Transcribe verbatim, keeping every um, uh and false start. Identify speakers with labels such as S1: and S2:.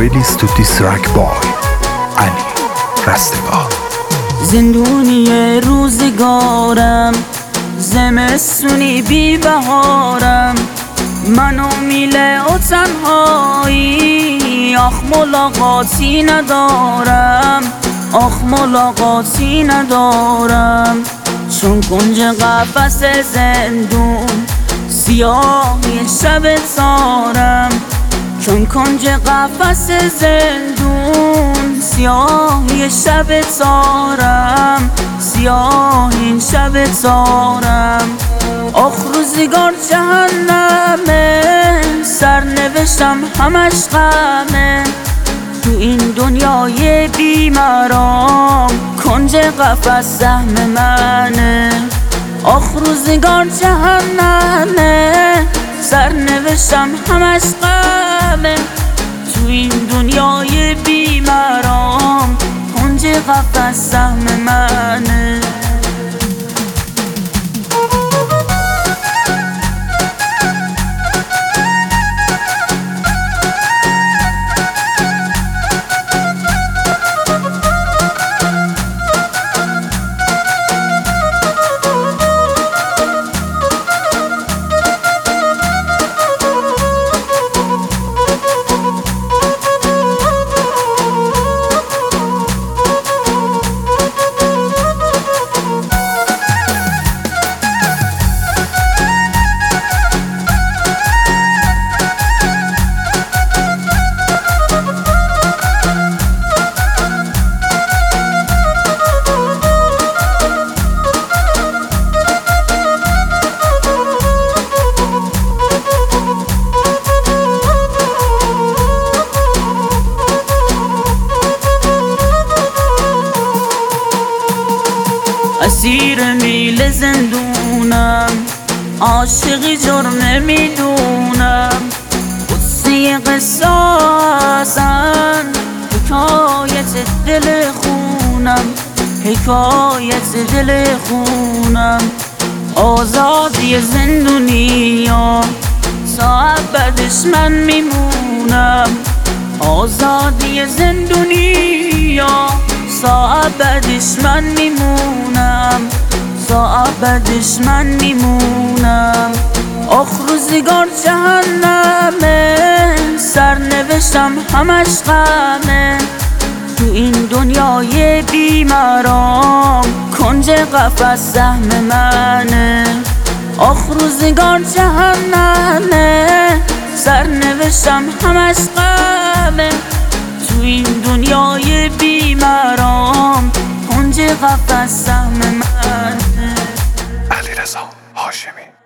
S1: royalties to this track by علی رستگار.
S2: زندونی روزگارم، زمستونی بی بهارم، منو میله و تنهایی، آخ ملاقاتی ندارم، آخ ملاقاتی ندارم. چون کنج قفس زندون سیاهی شب تارم، چون کنج قفس زندون سیاهی شب تارم، سیاهی شب تارم. آخ روزگار جهنمه، سرنوشتم همش غمه، تو این دنیای بیمرام کنج قفس سهم منه. آخ روزگار جهنمه، سرنوشتم همش غمه، تو این دنیای بیمرام کنج قفس سهم منه. اسیر میل زندونم، عاشقی جرم نمیدونم، قصه قصاصن، حکایت دل خونم، حکایت دل خونم. آزادی زندونیا تا ابدش من میمونم، آزادی زندونیا تا ابدش من میمونم، تا ابدش من میمونم. آخ روزگار جهنمه، سرنوشتم همش غمه، تو این دنیای بیمرام کنج قفس سهم منه. آخ روزگار جهنمه، سرنوشتم همش غمه، تو این دنیای بیمرام کنج قفس سهم منه.
S1: علیرضا هاشمی.